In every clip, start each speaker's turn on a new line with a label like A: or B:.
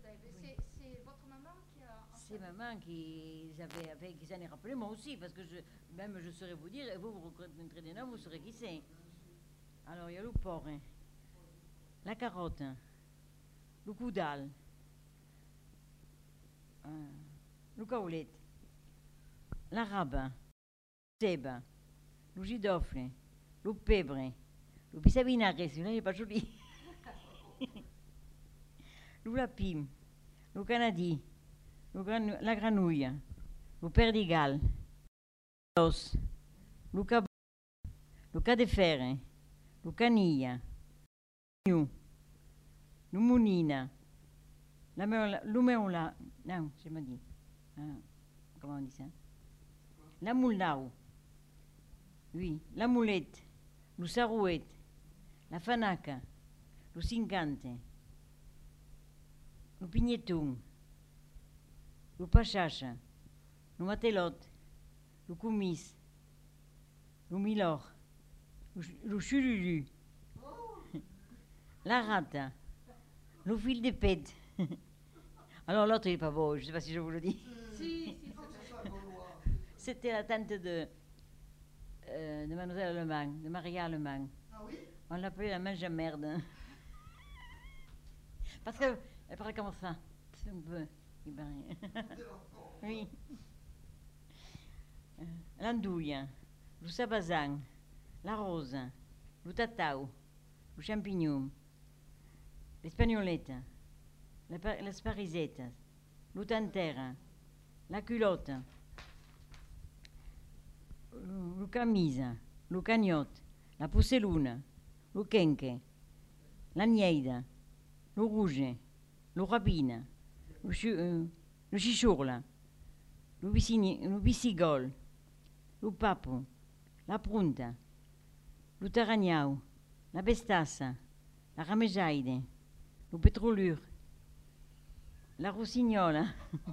A: C'est votre maman qui a...
B: C'est maman qui s'en est rappelé, moi aussi, parce que je saurais vous dire, et vous reconnaîtrez des noms, vous saurez qui c'est. Alors, il y a le porc, hein, la carotte, hein, le coudal, le caoulette, l'arabe, le seba, le gidofle, le pebre, le bissavinaire, celui-là il n'est pas joli, le lapim, le canadi, la granouille, le perdigal, l'os, le cabot, le cadefere, le canilla, le mounina, le meola, non, je me dis, comment on dit ça? La moulau, oui, la moulette, le sarouette, la fanaca, le cincante, le pigneton, le pachacha, le matelote, le coumis, le milor, le chululu, la rata, le fil de pète. Alors l'autre, il n'est pas beau, je ne sais pas si je vous le dis.
A: Si,
B: C'était la tante de Mademoiselle Allemagne, de Maria Allemagne.
C: Ah oui?
B: On l'appelait la mange à merde. Parce qu'elle parlait comme ça. C'est un peu. Il paraît. Oui. L'andouille, le sabazan, la rose, le tatao, le champignon, l'espagnolette, l'esparisette, le tantère, la culotte, le camise, le cagnotte, la pousseloune, le quenque, la nieide, le rouge, le rabine, le chichourla, le bissigol, le papo, la prunta, le taragnau, la bestassa, la ramejaide, le pétrolure, la rossignola,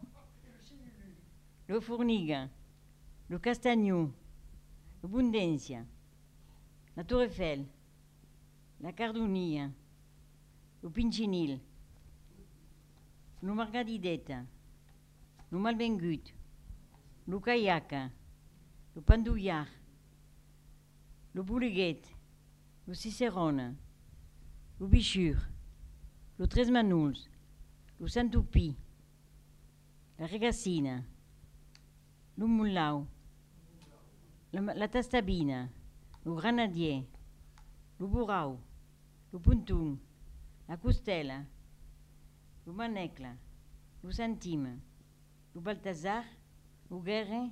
B: le fourniga, le castagno, le bundensia, la tour Eiffel, la cardounia, le pincinil, le margadidetta, le malbengut, le kayaca, le pandouillard, le bouleguette, le cicérone, le bichure, le tresmanouls, le santoupi, la regassina, le moulau, la tastabina, le granadier, le bourrau, le puntung, la costella, le manecla, le centime, le balthazar, le guerre,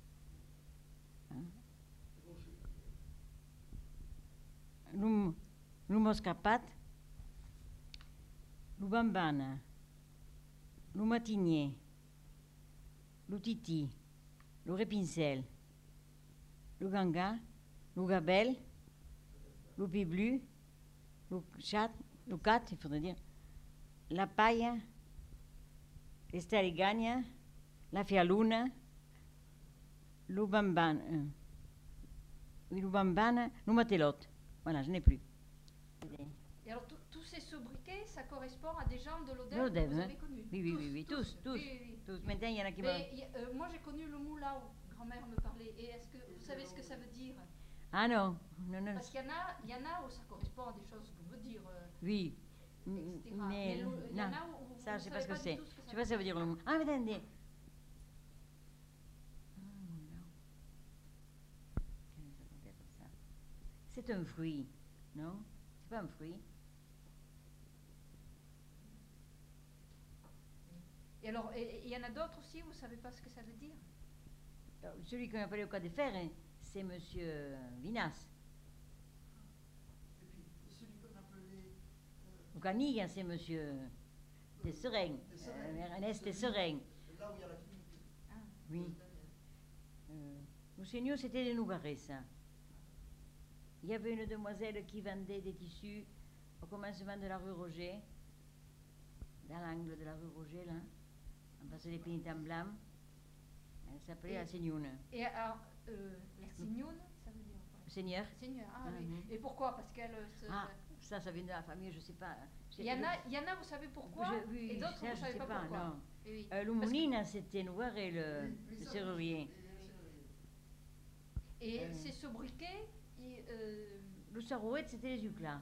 B: le moscapat, le bambana, le matinier, le titi, le répincel, le ganga, le gabelle, le piblu, le chat, le cat, il faudrait dire, la paille, l'estarigagna, la fialuna, le bambana, oui, le bambana, le matelote. Voilà, je n'ai plus.
A: Et alors, tous ces sobriquets, ça correspond à des gens de l'Odève que
B: L'Odève,
A: vous
B: hein?
A: avez connus?
B: Oui, tous.
A: Oui.
B: Tous. Maintenant, il y en a qui
A: Moi, j'ai connu le moulao, grand-mère me parlait. Et est-ce que vous savez ce que ça veut dire?
B: Ah non.
A: Parce qu'il y en a où ça correspond à des choses qu'on veut dire,
B: Oui.
A: etc.
B: Mais
A: il y en
B: non,
A: a où
B: ça, je
A: vous
B: sais pas ce que
A: savez
B: c'est.
A: du tout ce
B: Je sais pas si ça veut dire le mot. Ah, mais attendez. C'est un fruit, non? C'est pas un fruit.
A: Et alors, il y en a d'autres aussi, vous savez pas ce que ça veut dire?
B: Alors, celui qu'on appelait au cas de fer, hein, c'est Monsieur Vinas.
C: Et puis celui qu'on appelait.
B: Au Canille, c'est Monsieur Tesserein. Ernest Tesserein.
C: Là où il y a la clinique.
A: Ah.
B: Oui. Monseigneur, c'était des Nougarets, ça. Il y avait une demoiselle qui vendait des tissus au commencement de la rue Roger, dans l'angle de la rue Roger, là, en face des pénitents blancs. Elle s'appelait la Seignoune.
A: Et alors, la Signoune, ça veut dire quoi?
B: Seigneur.
A: Seigneur, ah
B: Ah,
A: oui.
B: oui.
A: Et pourquoi? Parce qu'elle se...
B: Ah, Ça vient de la famille, je sais pas.
A: Il y en a, vous savez pourquoi,
B: Oui,
A: et d'autres,
B: ça,
A: vous
B: je
A: savez
B: sais
A: pas
B: pas,
A: pourquoi.
B: non.
A: Oui, oui.
B: Le
A: Parce que-
B: moulin, c'était noir et
C: Oui,
B: le
C: ça,
B: serrurier.
A: Et ces sobriquets,
B: Le sarouette, c'était les Uclas.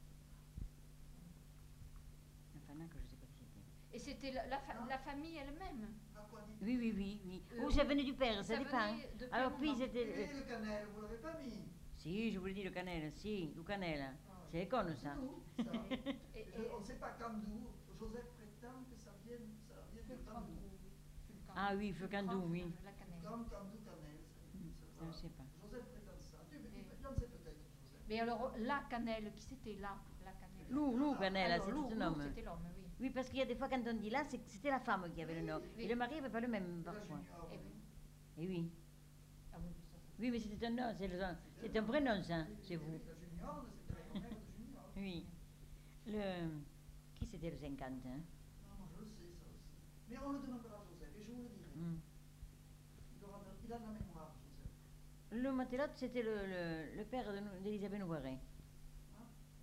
B: Enfin, non, que je sais pas qui c'était.
A: et c'était la famille elle-même.
B: Oui.
A: Euh,
B: Ou ça venait du père, ça dépend.
A: venait de quel
B: Alors, puis
A: moment
B: c'était.
C: Et le cannelle, vous l'avez pas mis?
B: Si, je vous l'ai dit, le cannelle, si, le cannelle. C'est con, ça.
C: Nous, ça.
A: Et-
C: On ne sait pas quand d'où. Joseph prétend que ça vient de Candou.
B: Ah oui, Fecandou, oui.
A: La cannelle.
C: Comme Candou cannelle.
B: Ça, je sais pas.
C: Joseph prétend ça. J'en sais peut-être, Joseph.
A: Mais alors, la cannelle, qui c'était là, la cannelle?
B: Lou, cannelle,
A: Alors,
B: c'était un homme.
A: c'était l'homme, oui.
B: Oui, parce qu'il y a des fois, quand on dit là, c'était la femme qui avait le nom.
A: Oui.
B: Et le mari n'avait pas le même,
C: Et la
B: parfois.
C: junior,
A: Eh oui.
B: Et oui.
A: Ah oui, ça.
B: Oui, mais c'était un nom, c'est un prénom, ça, chez vous.
C: La junior, c'était la grand-mère de junior.
B: Oui. Qui c'était le 50, hein?
C: Non, je le sais, ça aussi. Mais on le demandera à Joseph et je vous le dirai.
B: Hmm.
C: Il a de la mémoire, Joseph.
B: Le Matelote, c'était le père d'Elisabeth Noiret.
C: Hein?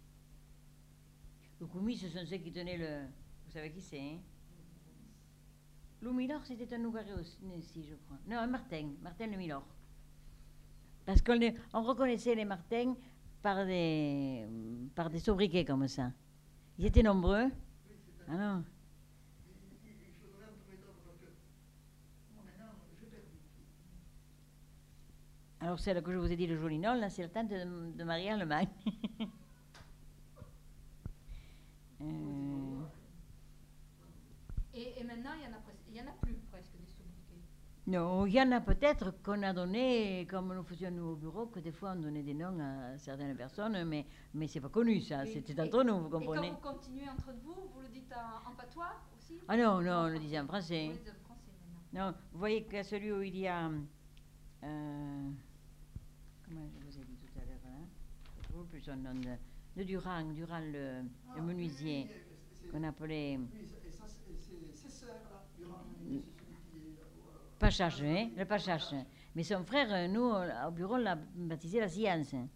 B: Le Coumis, ce sont ceux qui tenaient le... Vous savez qui c'est, hein? Le Milor, c'était un Nougaret aussi, je crois. Non, un Martin le Milor. Parce on reconnaissait les Martins par des sobriquets comme ça. Ils étaient nombreux.
C: Oui, c'est un...
B: Alors,
C: Il faudrait en trouver d'autres parce que moi maintenant, je perds du pied.
B: alors celle que je vous ai dit, le Jolinol, là, c'est la tante de Marie-Allemagne.
A: Et maintenant, il y en a plus presque des sobriquets.
B: Non, il y en a peut-être qu'on a donné, comme nous faisions nous au bureau, que des fois on donnait des noms à certaines personnes, mais c'est pas connu ça,
A: Et-
B: c'était entre nous, vous
A: Et quand
B: comprenez?
A: vous continuez entre vous le dites en patois aussi?
B: Ah non,
A: Ou
B: on le disait en français.
A: Vous le dites en français maintenant.
B: Non, vous voyez que celui où il y a... comment je vous ai dit tout à l'heure, hein? Je ne trouve plus son nom, de Durand le menuisier, qu'on appelait
C: Oui, et ça, c'est ses sœurs, là, durant c'est celui qui est là.
B: Pachache, hein, le Pachache. Mais son frère, nous, au bureau, on l'a baptisé la science.
C: Oui,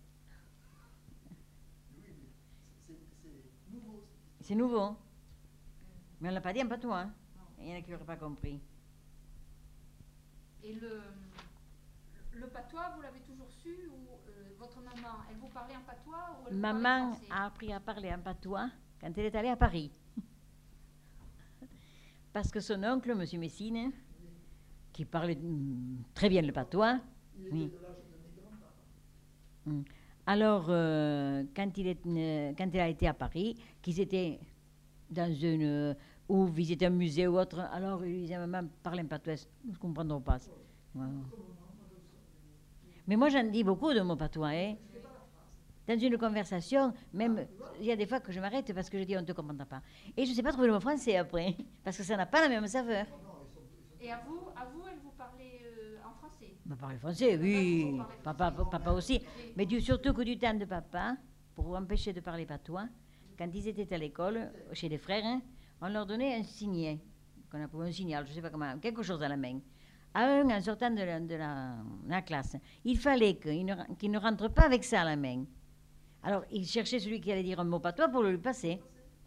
C: mais c'est nouveau.
B: C'est nouveau. Mais on ne l'a pas dit en patois. Hein. Il y en a qui n'auraient pas compris.
A: Et le patois, vous l'avez toujours su ou votre maman, elle vous parlait en patois ou elle vous parlait
B: Maman
A: français?
B: a appris à parler en patois quand elle est allée à Paris. Parce que son oncle, M. Messine, qui parlait très bien le patois,
C: Il
B: oui.
C: était de l'âge de mes grands-parents.
B: Alors, quand il a été à Paris, qu'ils étaient dans une... ou visiter un musée ou autre, alors il disait, maman, parle en patois, nous ne comprendrons pas. Voilà. Mais moi, j'en dis beaucoup de mots patois, hein. Dans une conversation, même, il y a des fois que je m'arrête parce que je dis, on ne te comprendra pas. Et je ne sais pas trouver le mot français après, parce que ça n'a pas la même saveur.
A: Et à vous, elle vous parlait en français?
B: On parle français, oui. Papa aussi.
A: Oui.
B: Mais surtout que du temps de papa, pour empêcher de parler patois, quand ils étaient à l'école, chez les frères, hein, on leur donnait un signet, qu'on appelait un signal, je ne sais pas comment, quelque chose à la main. À un, en sortant de la classe, il fallait qu'il ne rentre pas avec ça à la main. Alors, il cherchait celui qui allait dire un mot patois pour le lui passer.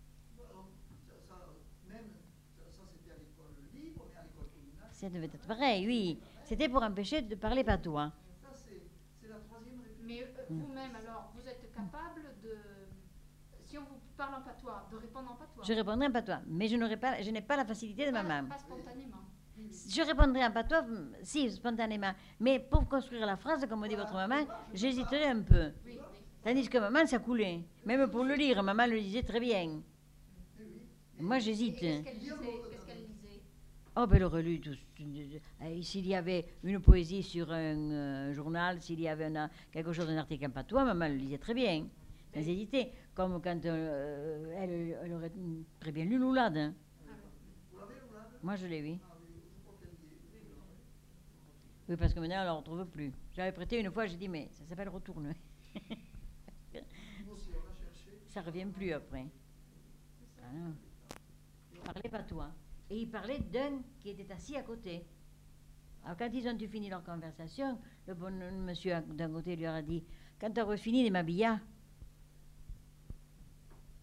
C: Ça, c'était à l'école libre, mais à l'école communale.
B: Ça devait être pareil, oui. C'était pour empêcher de parler patois.
C: Ça, c'est la troisième république.
A: Mais vous-même, alors, vous êtes capable de, si on vous parle en patois, de répondre en patois?
B: Je répondrai en patois, mais je n'ai pas la facilité de ma maman.
A: Pas spontanément.
B: Je répondrai en patois, si, spontanément. Mais pour construire la phrase, comme dit votre maman, j'hésiterai un peu.
A: Oui, oui.
B: Tandis que maman, ça coulait. Même pour le lire, maman le disait très bien. Moi, j'hésite.
A: Qu'est-ce qu'elle disait? Qu'est-ce qu'elle lisait?
B: Oh, ben, elle aurait lu tout. S'il y avait une poésie sur un journal, s'il y avait quelque chose, un article en patois, maman le lisait très bien. Sans hésiter. Comme quand elle aurait très bien lu Loulade. Hein.
C: Vous l'avez, Loulade?
B: Moi, je l'ai, oui.
C: Ah, oui, je crois qu'elle y est.
B: Oui, parce que maintenant, on ne la retrouve plus. J'avais prêté une fois, j'ai dit, mais ça s'appelle Retourne.
C: Nous aussi, on a cherché.
B: Ça ne revient plus après. Ah non. Il parlait patois. Et il parlait d'un qui était assis à côté. Alors, quand ils ont eu fini leur conversation, le bon monsieur d'un côté lui a dit, quand tu auras fini de m'habiller,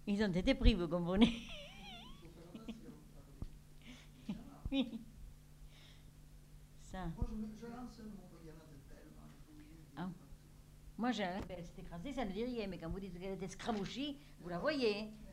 B: Ils ont été pris, vous comprenez?
C: Il faut faire attention. Voilà.
B: Oui. Ça.
C: Moi, je lance un mot, il y en a de tellement, je vous le dis.
B: Ah. Moi, elle s'est écrasée, ça ne dit rien, mais quand vous dites qu'elle était scramouchie, vous la voyez.